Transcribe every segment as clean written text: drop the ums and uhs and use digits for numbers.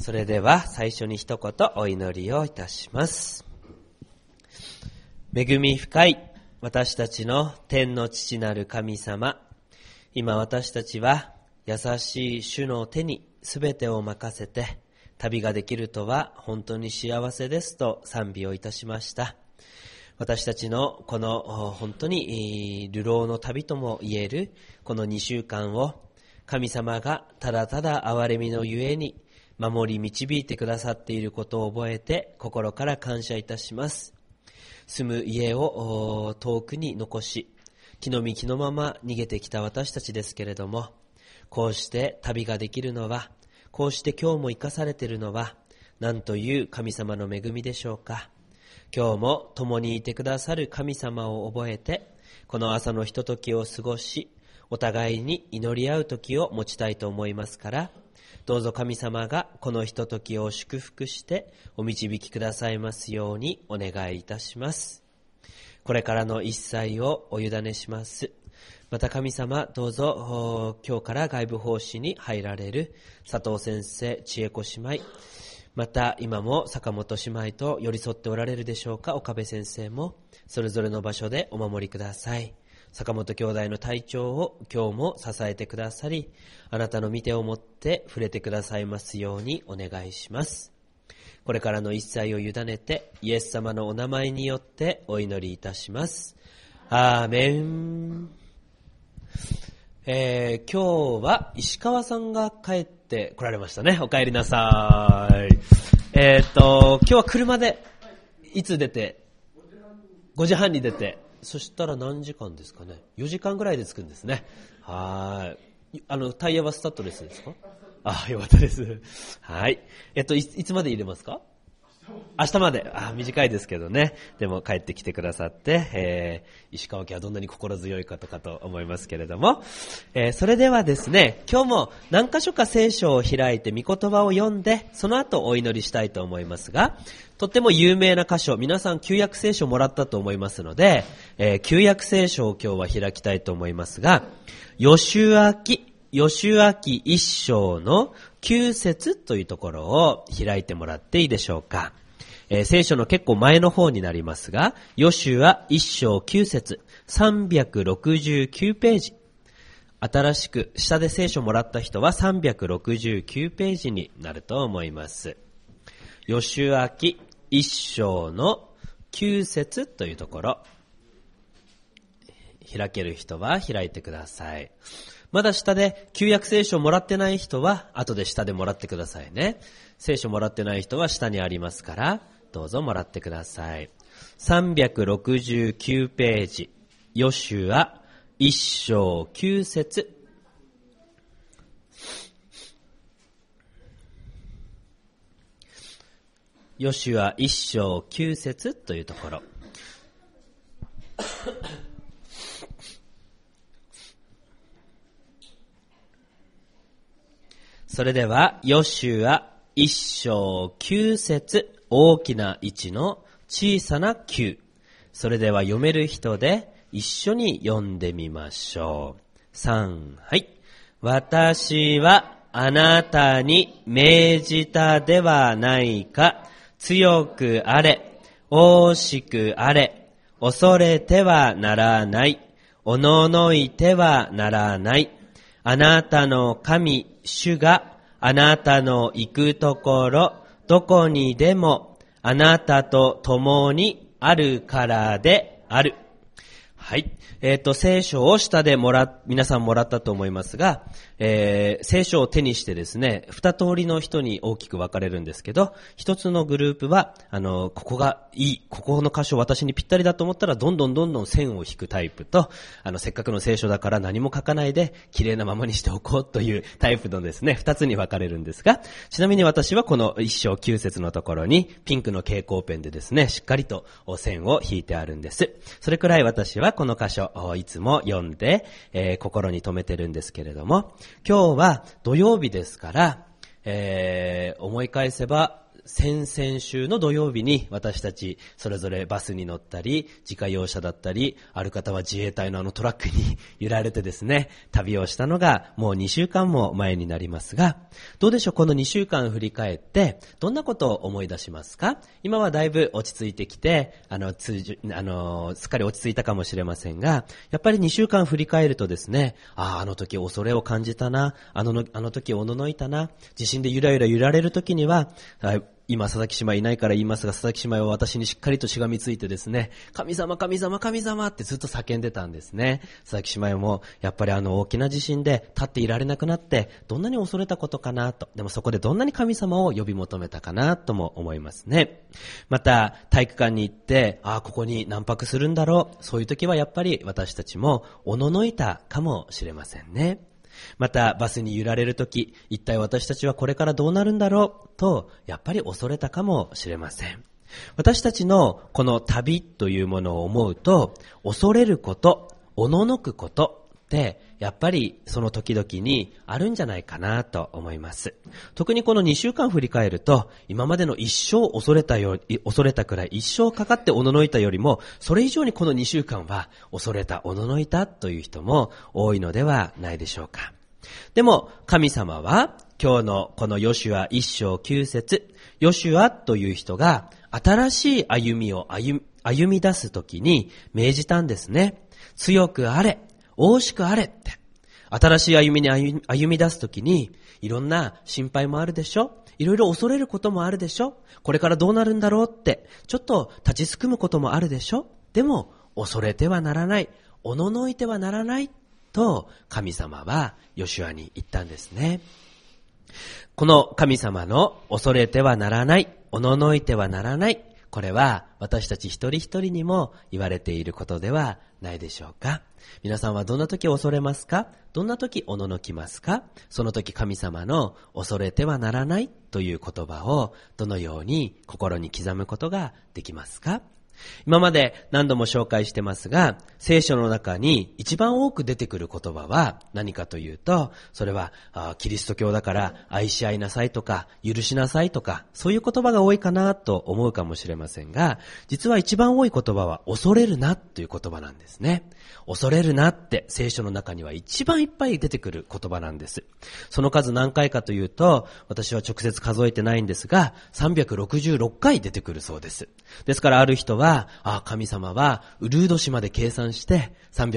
それでは最初に一言お祈りをいたします。恵み深い私たちの天の父なる神様、今私たちは優しい主の手にすべてを任せて旅ができるとは本当に幸せですと賛美をいたしました。私たちのこの本当に流浪の旅とも言えるこの2週間を神様がただただ憐れみのゆえに守り導いてくださっていることを覚えて心から感謝いたします。住む家を遠くに残し、気の身気のまま逃げてきた私たちですけれども、こうして旅ができるのは、こうして今日も生かされているのは、何という神様の恵みでしょうか。今日も共にいてくださる神様を覚えて、この朝のひとときを過ごし、お互いに祈り合う時を持ちたいと思いますから、どうぞ神様がこのひとときを祝福してお導きくださいますようにお願いいたします。これからの一切をお委ねします。また神様、どうぞ今日から外部奉仕に入られる佐藤先生、千恵子姉妹、また今も坂本姉妹と寄り添っておられるでしょうか岡部先生もそれぞれの場所でお守りください。坂本兄弟の体調を今日も支えてくださり、あなたの御手を持って触れてくださいますようにお願いします。これからの一切を委ねてイエス様のお名前によってお祈りいたします。アーメン。今日は石川さんが帰って来られましたね。お帰りなさい。今日は車でいつ出て5時半に出て、そしたら何時間ですかね。4時間ぐらいで着くんですね。はい。タイヤはスタッドレスですか？よかったです。はい。いつまで入れますか？明日まで。短いですけどね。でも帰ってきてくださって、石川家はどんなに心強いことかと思いますけれども、それではですね、今日も何箇所か聖書を開いて御言葉を読んで、その後お祈りしたいと思いますが、とっても有名な箇所、皆さん旧約聖書もらったと思いますので、旧約聖書を今日は開きたいと思いますが、ヨシュア記一章の9節というところを開いてもらっていいでしょうか。聖書の結構前の方になりますが、ヨシュア一章9節369ページ。新しく下で聖書もらった人は369ページになると思います。ヨシュア記一章の9節というところ、開ける人は開いてください。まだ下で旧約聖書もらってない人は後で下でもらってくださいね。聖書もらってない人は下にありますからどうぞもらってください。369ページ、ヨシュア一章9節。ヨシュア一章9節というところ。それでは、ヨシュア一章9節、大きな1の小さな9。それでは読める人で一緒に読んでみましょう。3、はい。私はあなたに命じたではないか。強くあれ、惜しくあれ、恐れてはならない。おののいてはならない。あなたの神、主があなたの行くところ、どこにでもあなたと共にあるからである。はい。聖書を下で皆さんもらったと思いますが、聖書を手にしてですね、二通りの人に大きく分かれるんですけど、一つのグループは、ここがいい、ここの箇所私にぴったりだと思ったら、どんどん線を引くタイプと、せっかくの聖書だから何も書かないで、綺麗なままにしておこうというタイプのですね、二つに分かれるんですが、ちなみに私はこの一章9節のところに、ピンクの蛍光ペンでですね、しっかりと線を引いてあるんです。それくらい私はこの箇所、いつも読んで、心に留めてるんですけれども、今日は土曜日ですから、思い返せば先々週の土曜日に私たちそれぞれバスに乗ったり、自家用車だったり、ある方は自衛隊のトラックに揺られてですね、旅をしたのがもう2週間も前になりますが、どうでしょう、この2週間振り返って、どんなことを思い出しますか？今はだいぶ落ち着いてきて、すっかり落ち着いたかもしれませんが、やっぱり2週間振り返るとですね、あの時恐れを感じたな、あの時おののいたな、地震でゆらゆら揺られる時には、今佐々木姉妹いないから言いますが、佐々木姉妹は私にしっかりとしがみついてですね、神様神様神様ってずっと叫んでたんですね。佐々木姉妹もやっぱり大きな地震で立っていられなくなって、どんなに恐れたことかなと、でもそこでどんなに神様を呼び求めたかなとも思いますね。また体育館に行って、ここに何泊するんだろう、そういう時はやっぱり私たちもおののいたかもしれませんね。またバスに揺られるとき、一体私たちはこれからどうなるんだろうと、やっぱり恐れたかもしれません。私たちのこの旅というものを思うと、恐れること、おののくことって、やっぱりその時々にあるんじゃないかなと思います。特にこの2週間振り返ると、今までの一生恐れたくらい、一生かかっておののいたよりも、それ以上にこの2週間は恐れた、おののいたという人も多いのではないでしょうか。でも神様は今日のこのヨシュア1章9節、ヨシュアという人が新しい歩みを歩み出すときに命じたんですね。強くあれ、大しくあれって。新しい歩みに歩み出すときに、いろんな心配もあるでしょ、いろいろ恐れることもあるでしょ、これからどうなるんだろうってちょっと立ちすくむこともあるでしょ。でも恐れてはならない、おののいてはならないと神様はヨシュアに言ったんですね。この神様の恐れてはならない、おののいてはならない、これは私たち一人一人にも言われていることではないでしょうか。皆さんはどんな時恐れますか？どんな時おののきますか？その時神様の恐れてはならないという言葉をどのように心に刻むことができますか？今まで何度も紹介してますが、聖書の中に一番多く出てくる言葉は何かというと、それはキリスト教だから愛し合いなさいとか許しなさいとか、そういう言葉が多いかなと思うかもしれませんが、実は一番多い言葉は恐れるなという言葉なんですね。恐れるなって聖書の中には一番いっぱい出てくる言葉なんです。その数何回かというと、私は直接数えてないんですが、366回出てくるそうです。ですからある人は、神様はウルード氏まで計算して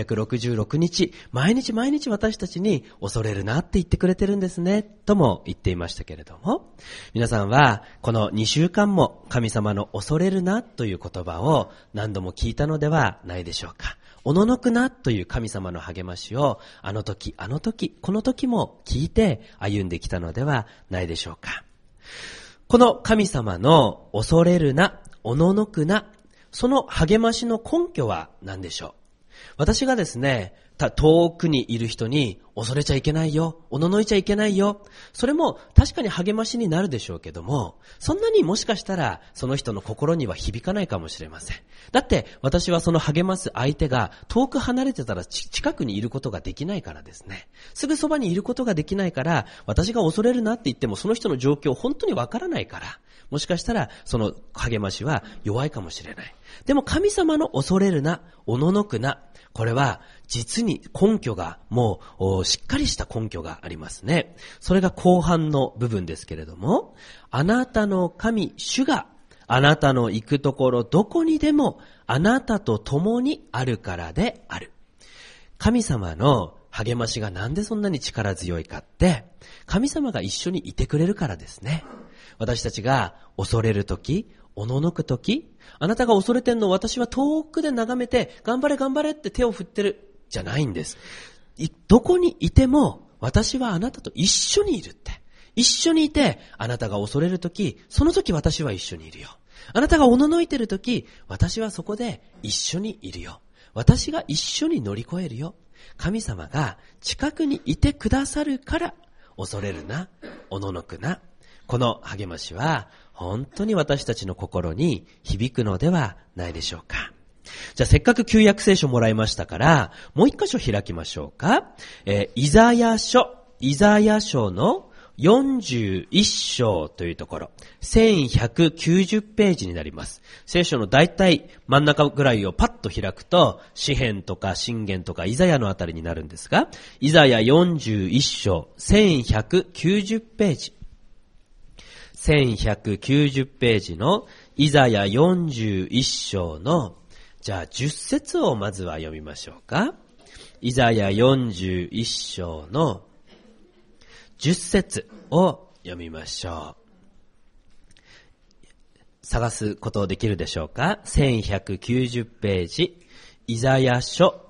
366日毎日私たちに恐れるなって言ってくれてるんですねとも言っていましたけれども、皆さんはこの2週間も神様の恐れるなという言葉を何度も聞いたのではないでしょうか。おののくなという神様の励ましをあの時この時も聞いて歩んできたのではないでしょうか。この神様の恐れるな、おののくな、その励ましの根拠は何でしょう。私がですね、遠くにいる人に恐れちゃいけないよ、おののいちゃいけないよ、それも確かに励ましになるでしょうけども、そんなにもしかしたらその人の心には響かないかもしれません。だって私はその励ます相手が遠く離れてたら近くにいることができないからですね。すぐそばにいることができないから、私が恐れるなって言ってもその人の状況本当にわからないから、もしかしたらその励ましは弱いかもしれない。でも神様の恐れるな、おののくな、これは実に根拠がもうしっかりした根拠がありますね。それが後半の部分ですけれども、あなたの神主があなたの行くところどこにでもあなたと共にあるからである。神様の励ましがなんでそんなに力強いかって、神様が一緒にいてくれるからですね。私たちが恐れるとき、おののくとき、あなたが恐れてんのを私は遠くで眺めて、頑張れ頑張れって手を振ってるじゃないんです。どこにいても私はあなたと一緒にいるって。一緒にいて、あなたが恐れるとき、そのとき私は一緒にいるよ。あなたがおののいてるとき、私はそこで一緒にいるよ。私が一緒に乗り越えるよ。神様が近くにいてくださるから、恐れるな、おののくな。この励ましは本当に私たちの心に響くのではないでしょうか。じゃあせっかく旧約聖書もらいましたから、もう一箇所開きましょうか。イザヤ書の 41章というところ、1190ページになります。聖書のだいたい真ん中ぐらいをパッと開くと、詩編とか箴言とかイザヤのあたりになるんですが、イザヤ41章、1190ページ。1190ページのイザヤ41章の、じゃあ10節をまずは読みましょうか。イザヤ41章の10節を読みましょう。探すことできるでしょうか。1190ページ、イザヤ書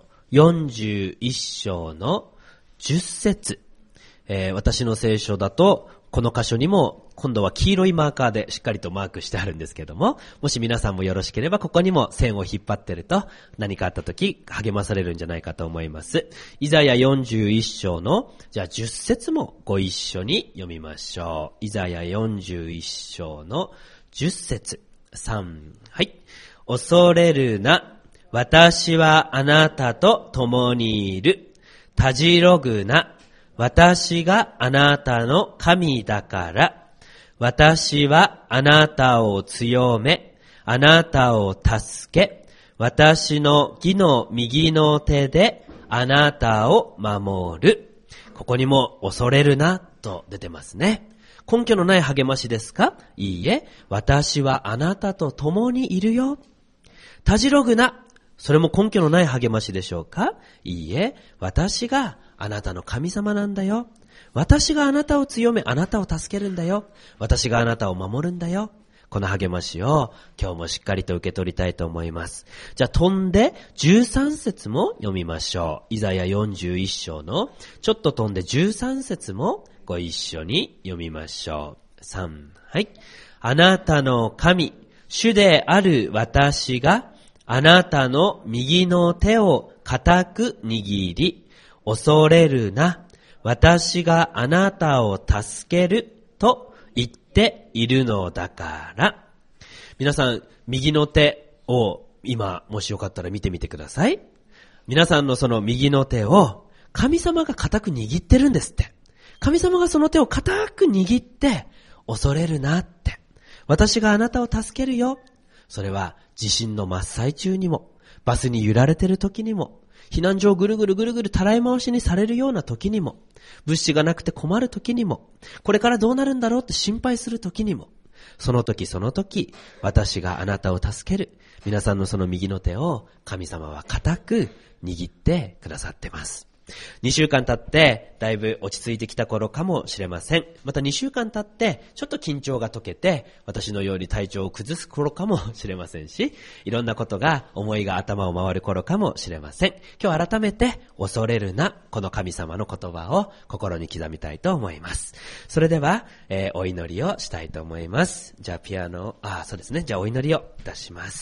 41章の10節。私の聖書だと、この箇所にも今度は黄色いマーカーでしっかりとマークしてあるんですけども、もし皆さんもよろしければここにも線を引っ張ってると何かあった時励まされるんじゃないかと思います。イザヤ41章のじゃあ10節もご一緒に読みましょう。イザヤ41章の10節。3、はい。恐れるな。私はあなたと共にいる。たじろぐな。私があなたの神だから。私はあなたを強め、あなたを助け、私の義の右の手であなたを守る。ここにも恐れるなと出てますね。根拠のない励ましですか？いいえ、私はあなたと共にいるよ。たじろぐな。それも根拠のない励ましでしょうか？いいえ、私があなたの神様なんだよ。私があなたを強め、あなたを助けるんだよ。私があなたを守るんだよ。この励ましを今日もしっかりと受け取りたいと思います。じゃあ飛んで13節も読みましょう。イザヤ41章のちょっと飛んで13節もご一緒に読みましょう。3、はい。あなたの神、主である私があなたの右の手を固く握り、恐れるな。私があなたを助けると言っているのだから。皆さん、右の手を今、もしよかったら見てみてください。皆さんのその右の手を神様が固く握ってるんですって。神様がその手を固く握って、恐れるなって。私があなたを助けるよ。それは地震の真っ最中にも、バスに揺られてる時にも、避難所をぐるぐるたらい回しにされるような時にも、物資がなくて困る時にも、これからどうなるんだろうって心配する時にも、その時私があなたを助ける。皆さんのその右の手を神様は固く握ってくださってます。2週間経ってだいぶ落ち着いてきた頃かもしれません。また2週間経ってちょっと緊張が解けて私のように体調を崩す頃かもしれませんし、いろんなことが思いが頭を回る頃かもしれません。今日改めて恐れるな、この神様の言葉を心に刻みたいと思います。それでは、お祈りをしたいと思います。じゃあピアノ、そうですね。じゃあお祈りをいたします。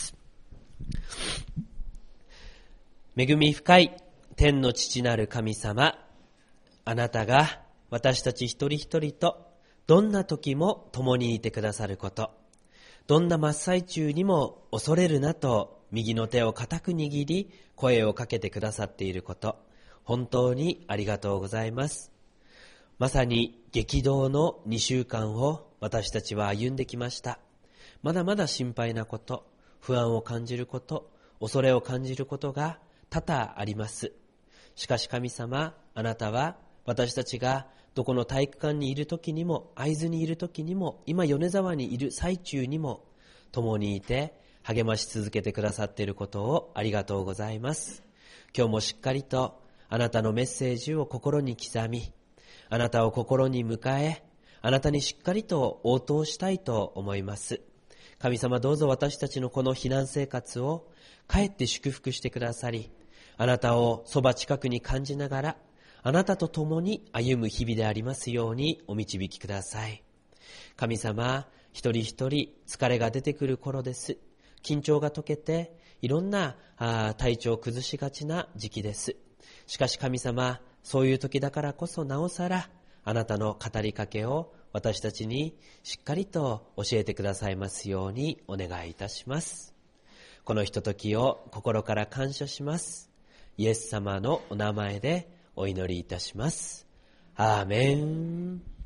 恵み深い天の父なる神様、あなたが私たち一人一人とどんな時も共にいてくださること、どんな真っ最中にも恐れるなと右の手を固く握り声をかけてくださっていること、本当にありがとうございます。まさに激動の2週間を私たちは歩んできました。まだまだ心配なこと、不安を感じること、恐れを感じることが多々あります。しかし神様、あなたは私たちがどこの体育館にいる時にも、会津にいる時にも、今米沢にいる最中にも共にいて励まし続けてくださっていることをありがとうございます。今日もしっかりとあなたのメッセージを心に刻み、あなたを心に迎え、あなたにしっかりと応答したいと思います。神様、どうぞ私たちのこの避難生活をかえって祝福してくださり、あなたをそば近くに感じながら、あなたと共に歩む日々でありますようにお導きください。神様、一人一人疲れが出てくる頃です。緊張が解けて、いろんな体調を崩しがちな時期です。しかし神様、そういう時だからこそなおさら、あなたの語りかけを私たちにしっかりと教えてくださいますようにお願いいたします。このひとときを心から感謝します。イエス様のお名前でお祈りいたします。アーメン。